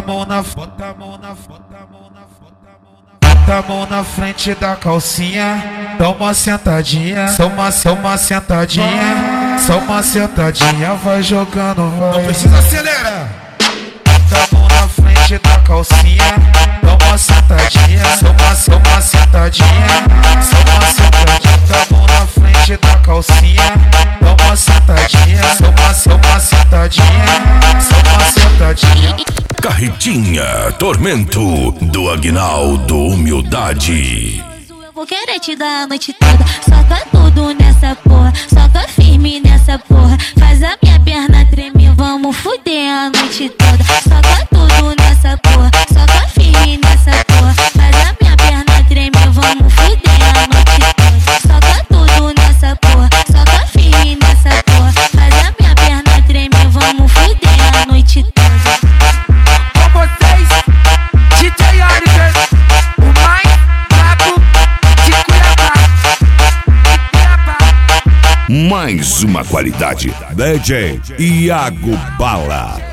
a mão na, bota a mão na, bota a mão na, bota a mão na frente da calcinha, dá uma sentadinha, só uma sentadinha, só uma sentadinha, vai jogando, vai. Não precisa acelerar. Bota a mão na frente da calcinha, dá uma sentadinha, só uma sentadinha, só uma sentadinha. Bota a mão na frente da calcinha, dá uma sentadinha, só uma sentadinha, só uma sentadinha. Carretinha Tormento do Aguinaldo Humildade. Eu vou querer te dar a noite toda, soca tudo nessa porra, soca firme nessa porra, faz a minha perna tremer, vamos fuder a noite toda, soca tudo nessa porra, soca firme nessa porra, faz a minha perna tremer, vamos fuder a noite toda, soca tudo nessa porra, soca firme nessa porra, faz a minha perna tremer, vamos fuder a noite toda. Mais uma qualidade. DJ Iago Bala.